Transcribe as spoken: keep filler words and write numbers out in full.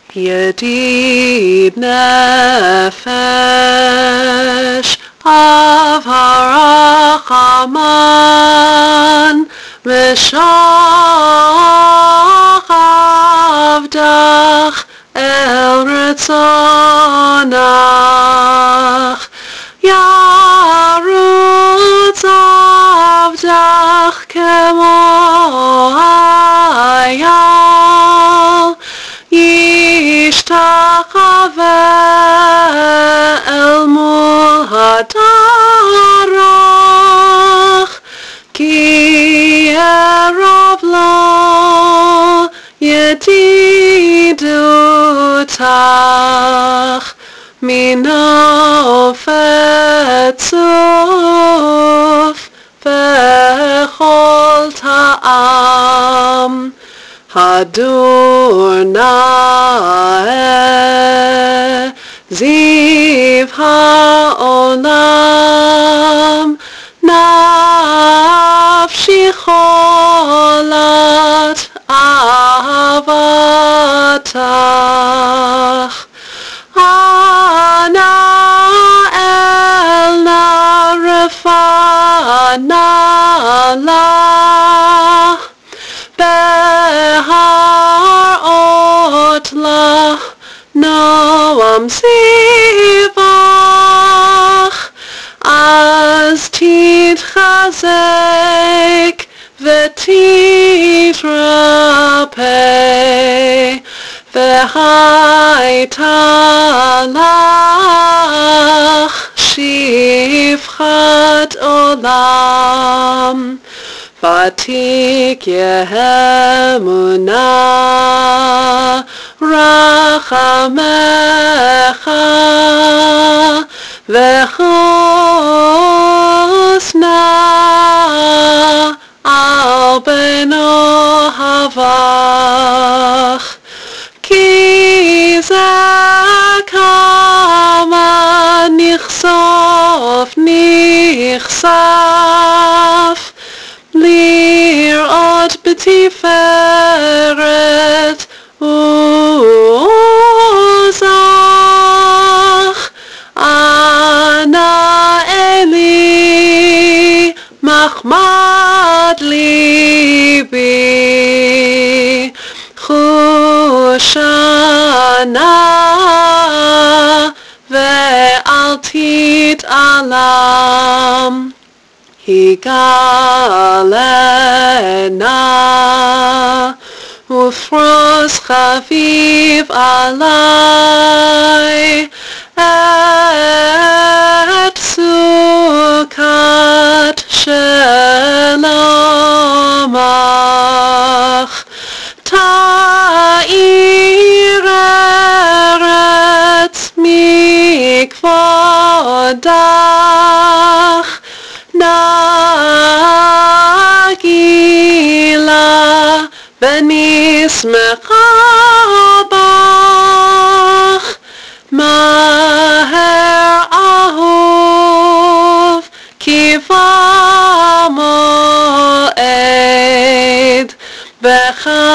ידיד נפש, אב הרחמן, ושב עבדך אל רצונך. ירוץ עבדך כמו אייל, ישתחווה אל מול הדרך, כי ערב לו ידידותך, מנופת צוף בכל טעם. הדור נאה, זיו העולם, נפשי חולת אהבתך. אנא אל נא רפא נא בהראות לך נועם סביבך, אז תתחזק ותתרפא, והייתה לך שפחת עולם. ותיק אמונה רחמך, וחוסנה על בן אוהבך. כי זה כמה נכסוף נכסף, לראות בתפארת עוזך. אנא אלי מחמד ליבי, חושנה ואל תתעלם. היגלנה ופרוס חביב עלי את סוכת שלומך. תאיר ארץ מכבודך, נגילה ונשמחה בך. מהר אהוב כי במועד, בך